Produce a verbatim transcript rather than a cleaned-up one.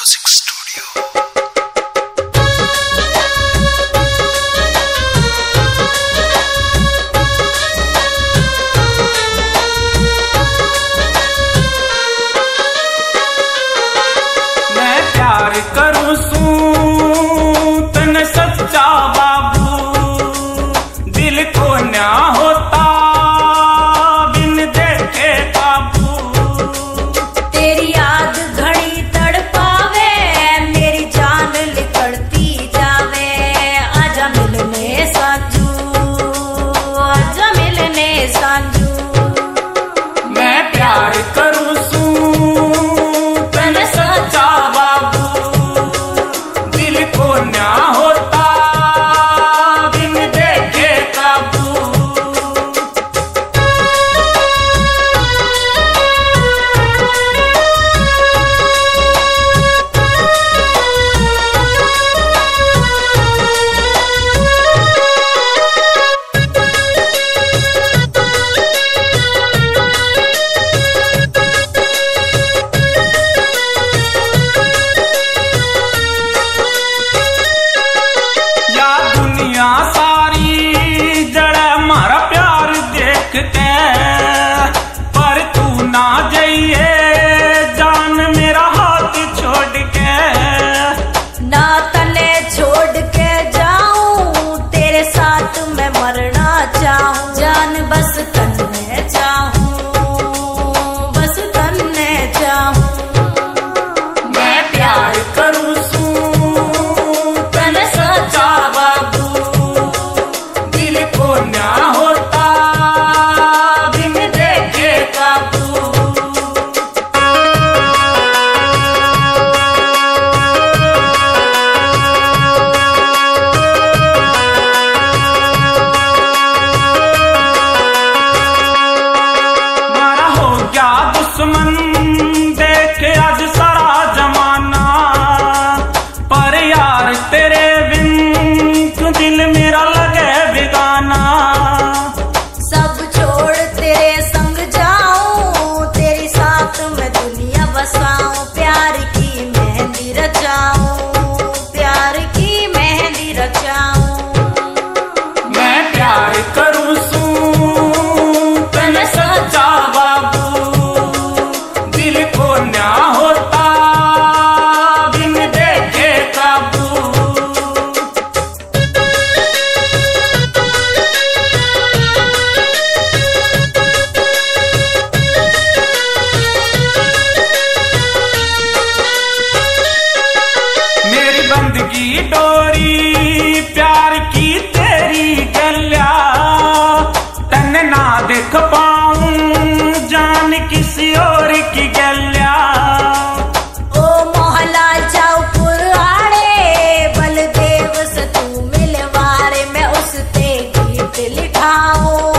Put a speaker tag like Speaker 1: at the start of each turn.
Speaker 1: Music studio.
Speaker 2: मैं प्यार करूं सू तन सच्चा बाबू, दिल को ना होता बिन देखे काबू।
Speaker 3: तेरी याद घड़ी तड़पावे, मेरी जान लिकड़ती जावे। आजा मिलने साजू, आजा मिलने साजू।
Speaker 2: मैं प्यार करूं सू तन सच्चा बाबू, दिल को ना होता बिन देखे काबू। या दुनिया सारी जड़े मारा प्यार देख के, पर तू ना जाइए जान मेरा हाथ छोड़ के।
Speaker 3: ना तने छोड़ के जाऊं, तेरे साथ मैं मरना चाहूं। जान बस तन्ने चाहूं, बस तन्ने चाहूं।
Speaker 2: मैं प्यार करूं सू तन सच्चा बाबू, दिल को ना होता बिन देखे काबू। मारा हो गया दुश्मन देख आज सारा जमाना, पर यार तेरे बिन क्यों दिल मेरा लगे बेगाना।
Speaker 3: सब छोड़ तेरे संग जाऊं, तेरी साथ मैं दुनिया बसाऊं। प्यार की मेहंदी रचाऊं, प्यार की मेहंदी रचाऊं।
Speaker 2: मैं प्यार करूं सू तन सच्चा बाबू, दिल को ना होता बिन देखे काबू। मेरी बंदगी डोरी प्यार की तेरी गल्या, तन ना देख पाऊं जान किसी और की गल्या।
Speaker 3: ओ मोहला चौपुर आड़े, बलदेव से तू मिलवारे। मैं उस ते गीत लिखाऊं,